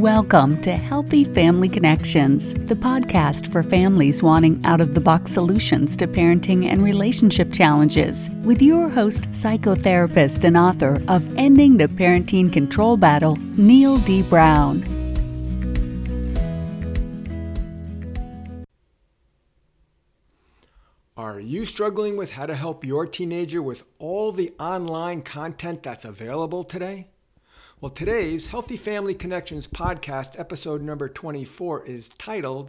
Welcome to Healthy Family Connections, the podcast for families wanting out-of-the-box solutions to parenting and relationship challenges, with your host, psychotherapist and author of Ending the Parenting Control Battle, Neil D. Brown. Are you struggling with how to help your teenager with all the online content that's available today? Well, today's Healthy Family Connections podcast, episode number 24, is titled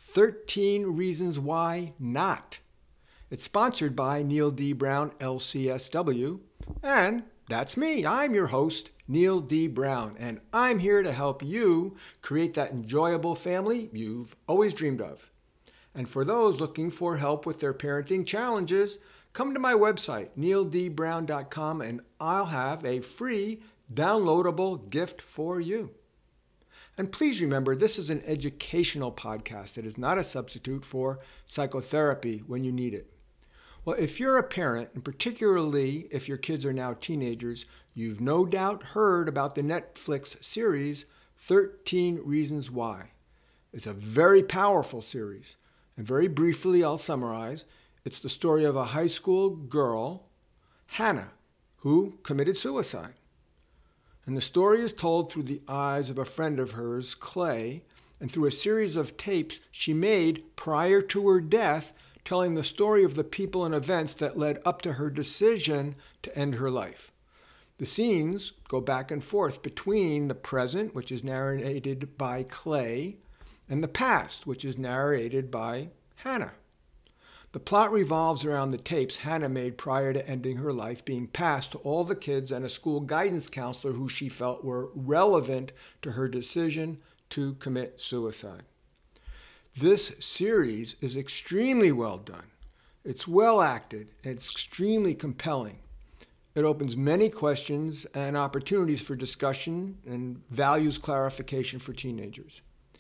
13 Reasons Why Not. It's sponsored by Neil D. Brown, LCSW, and that's me. I'm your host, Neil D. Brown, and I'm here to help you create that enjoyable family you've always dreamed of. And for those looking for help with their parenting challenges, come to my website, neildbrown.com, and I'll have a free downloadable gift for you. And please remember, this is an educational podcast. It is not a substitute for psychotherapy when you need it. Well, if you're a parent, and particularly if your kids are now teenagers, you've no doubt heard about the Netflix series 13 Reasons Why. It's a very powerful series. And very briefly, I'll summarize. It's the story of a high school girl, Hannah, who committed suicide. And the story is told through the eyes of a friend of hers, Clay, and through a series of tapes she made prior to her death, telling the story of the people and events that led up to her decision to end her life. The scenes go back and forth between the present, which is narrated by Clay, and the past, which is narrated by Hannah. The plot revolves around the tapes Hannah made prior to ending her life being passed to all the kids and a school guidance counselor who she felt were relevant to her decision to commit suicide. This series is extremely well done. It's well acted. It's extremely compelling. It opens many questions and opportunities for discussion and values clarification for teenagers.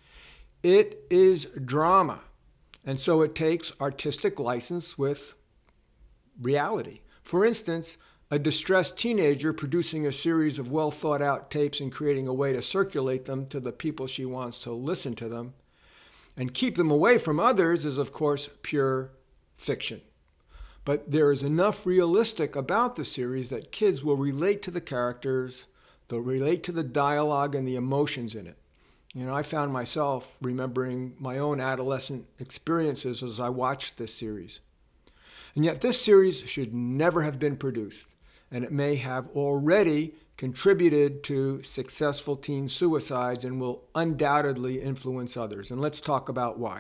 It is drama, and so it takes artistic license with reality. For instance, a distressed teenager producing a series of well-thought-out tapes and creating a way to circulate them to the people she wants to listen to them and keep them away from others is, of course, pure fiction. But there is enough realistic about the series that kids will relate to the characters, they'll relate to the dialogue and the emotions in it. I found myself remembering my own adolescent experiences as I watched this series. And yet this series should never have been produced, and it may have already contributed to successful teen suicides and will undoubtedly influence others. And let's talk about why.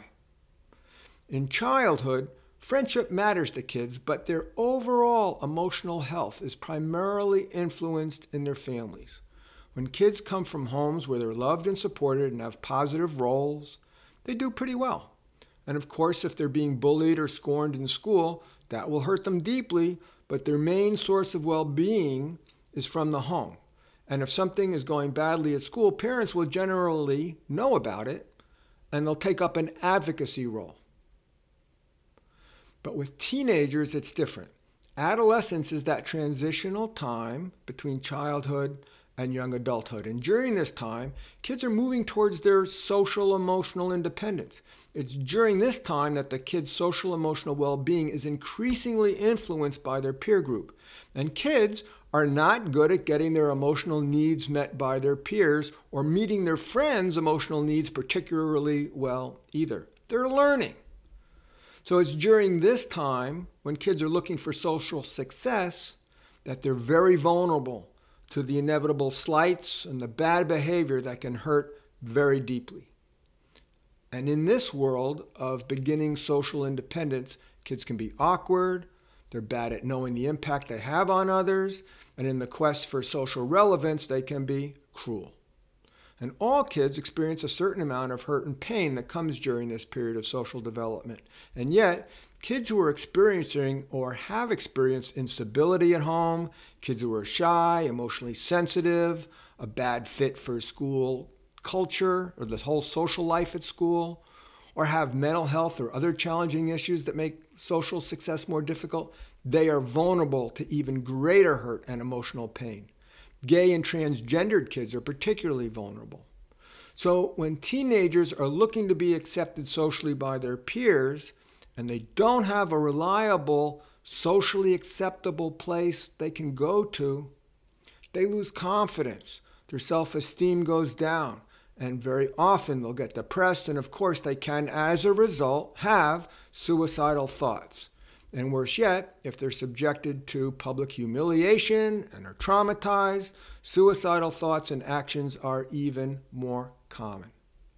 In childhood, friendship matters to kids, but their overall emotional health is primarily influenced in their families. When kids come from homes where they're loved and supported and have positive roles, they do pretty well. And of course, if they're being bullied or scorned in school, that will hurt them deeply, but their main source of well-being is from the home. And if something is going badly at school, parents will generally know about it, and they'll take up an advocacy role. But with teenagers, it's different. Adolescence is that transitional time between childhood and young adulthood. And during this time, kids are moving towards their social emotional independence. It's during this time that the kids' social emotional well-being is increasingly influenced by their peer group. And kids are not good at getting their emotional needs met by their peers or meeting their friends' emotional needs particularly well either. They're learning. So it's during this time when kids are looking for social success that they're very vulnerable to the inevitable slights and the bad behavior that can hurt very deeply. And in this world of beginning social independence, kids can be awkward, they're bad at knowing the impact they have on others, and in the quest for social relevance, they can be cruel. And all kids experience a certain amount of hurt and pain that comes during this period of social development. And yet, kids who are experiencing or have experienced instability at home, kids who are shy, emotionally sensitive, a bad fit for school culture or the whole social life at school, or have mental health or other challenging issues that make social success more difficult, they are vulnerable to even greater hurt and emotional pain. Gay and transgendered kids are particularly vulnerable. So when teenagers are looking to be accepted socially by their peers and they don't have a reliable, socially acceptable place they can go to, they lose confidence. Their self-esteem goes down, and very often they'll get depressed, and of course they can, as a result, have suicidal thoughts. And worse yet, if they're subjected to public humiliation and are traumatized, suicidal thoughts and actions are even more common.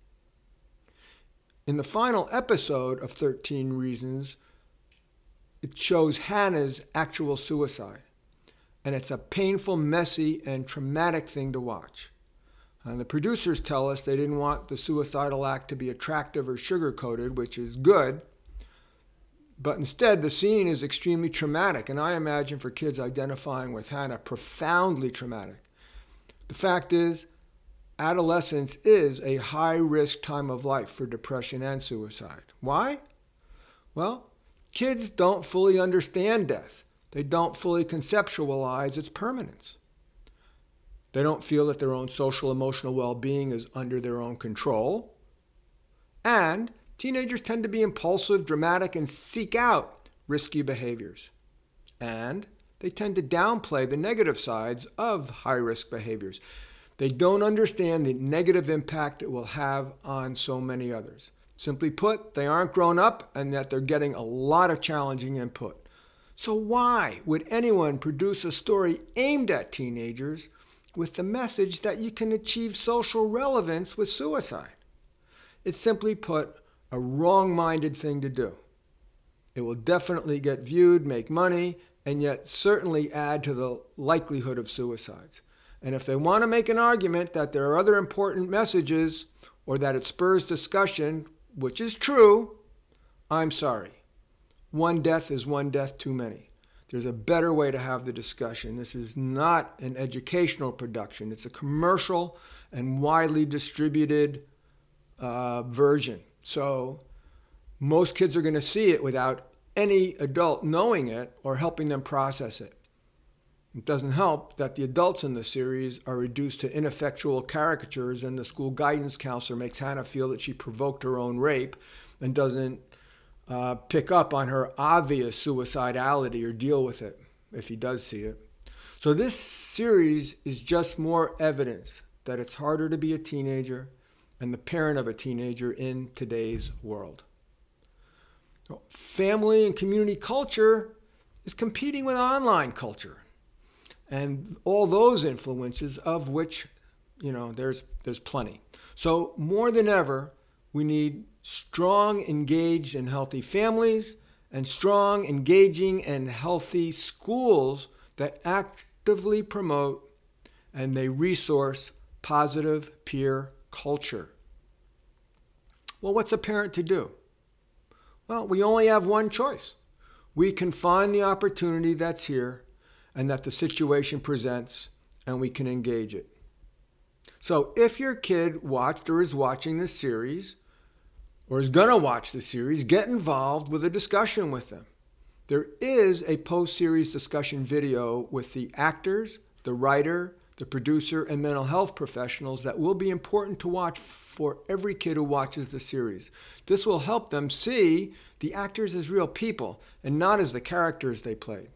In the final episode of 13 Reasons, it shows Hannah's actual suicide. And it's a painful, messy, and traumatic thing to watch. And the producers tell us they didn't want the suicidal act to be attractive or sugar-coated, which is good. But instead, the scene is extremely traumatic, and I imagine for kids identifying with Hannah, profoundly traumatic. The fact is, adolescence is a high-risk time of life for depression and suicide. Why? Well, kids don't fully understand death. They don't fully conceptualize its permanence. They don't feel that their own social emotional well-being is under their own control. And teenagers tend to be impulsive, dramatic, and seek out risky behaviors. And they tend to downplay the negative sides of high-risk behaviors. They don't understand the negative impact it will have on so many others. Simply put, they aren't grown up, and that they're getting a lot of challenging input. So why would anyone produce a story aimed at teenagers with the message that you can achieve social relevance with suicide? It's simply put, a wrong-minded thing to do. It will definitely get viewed, make money, and yet certainly add to the likelihood of suicides. And if they want to make an argument that there are other important messages or that it spurs discussion, which is true, I'm sorry. One death is one death too many. There's a better way to have the discussion. This is not an educational production. It's a commercial and widely distributed version. So most kids are going to see it without any adult knowing it or helping them process it. It doesn't help that the adults in the series are reduced to ineffectual caricatures, and the school guidance counselor makes Hannah feel that she provoked her own rape and doesn't pick up on her obvious suicidality or deal with it if he does see it. So this series is just more evidence that it's harder to be a teenager and the parent of a teenager in today's world. So family and community culture is competing with online culture and all those influences, of which there's plenty. So more than ever, we need strong, engaged, and healthy families and strong, engaging, and healthy schools that actively promote and they resource positive peer culture. Well, what's a parent to do? Well, we only have one choice. We can find the opportunity that's here and that the situation presents, and we can engage it. So if your kid watched or is watching this series, or is going to watch the series, get involved with a discussion with them. There is a post-series discussion video with the actors, the writer, the producer, and mental health professionals that will be important to watch for every kid who watches the series. This will help them see the actors as real people and not as the characters they played.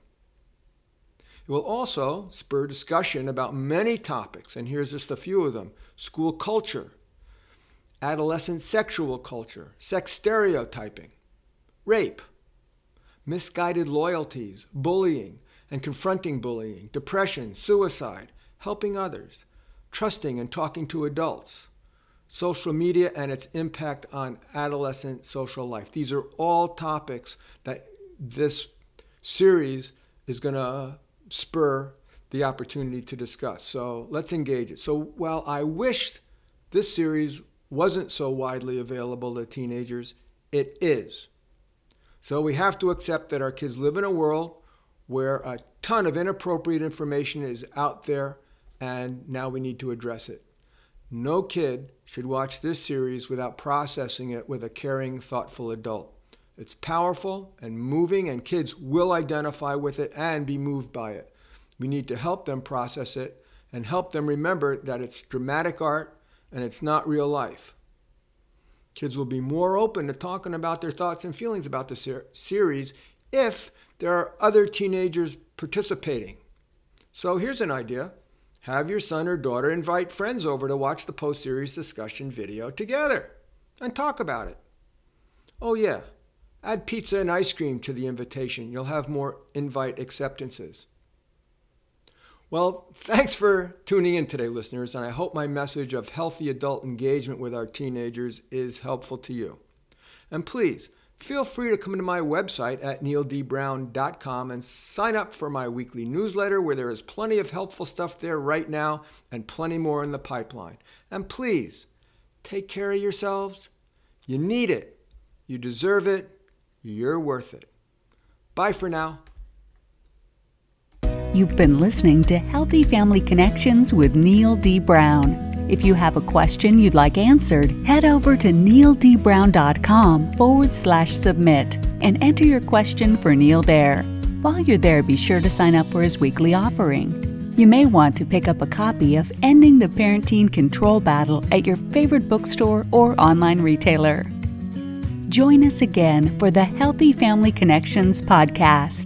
It will also spur discussion about many topics, and here's just a few of them. School culture, adolescent sexual culture, sex stereotyping, rape, misguided loyalties, bullying and confronting bullying, depression, suicide, helping others, trusting and talking to adults, social media and its impact on adolescent social life. These are all topics that this series is going to spur the opportunity to discuss. So let's engage it. So while I wished this series wasn't so widely available to teenagers, it is. So we have to accept that our kids live in a world where a ton of inappropriate information is out there, and now we need to address it. No kid should watch this series without processing it with a caring, thoughtful adult. It's powerful and moving, and kids will identify with it and be moved by it. We need to help them process it and help them remember that it's dramatic art and it's not real life. Kids will be more open to talking about their thoughts and feelings about the series if there are other teenagers participating. So here's an idea. Have your son or daughter invite friends over to watch the post-series discussion video together and talk about it. Oh yeah, add pizza and ice cream to the invitation. You'll have more invite acceptances. Well, thanks for tuning in today, listeners, and I hope my message of healthy adult engagement with our teenagers is helpful to you. And please, feel free to come to my website at neildbrown.com and sign up for my weekly newsletter where there is plenty of helpful stuff there right now and plenty more in the pipeline. And please, take care of yourselves. You need it. You deserve it. You're worth it. Bye for now. You've been listening to Healthy Family Connections with Neil D. Brown. If you have a question you'd like answered, head over to neildbrown.com/submit and enter your question for Neil there. While you're there, be sure to sign up for his weekly offering. You may want to pick up a copy of Ending the Parent-Teen Control Battle at your favorite bookstore or online retailer. Join us again for the Healthy Family Connections podcast.